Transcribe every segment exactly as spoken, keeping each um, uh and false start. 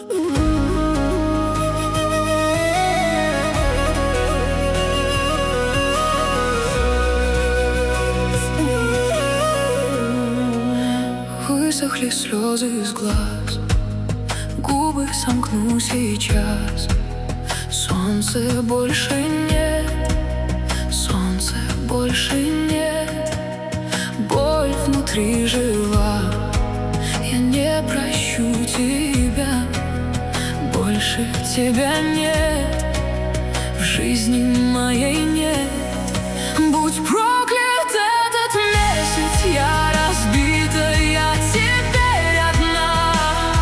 Высохли слезы из глаз, губы сомкну сейчас. Солнца больше нет, солнца больше нет. Боль внутри жива, я не прощу тебя. Больше тебя нет, в жизни моей нет. Будь проклят этот месяц, я разбита, я теперь одна.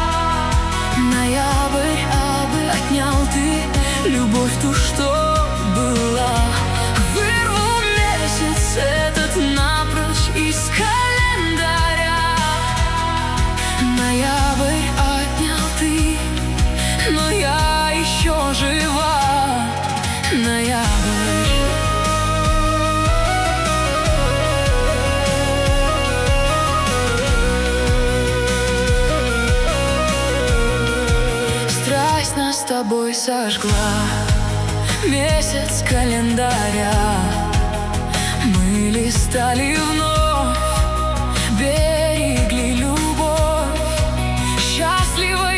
Ноябрь, абы отнял ты любовь ту, что была. Вырву месяц этот напрочь из календаря. Ноябрь отнял ты, но я еще жива. Ноябрь. Страсть нас с тобой сожгла, месяц календаря. Мы листали вновь, берегли любовь, счастливо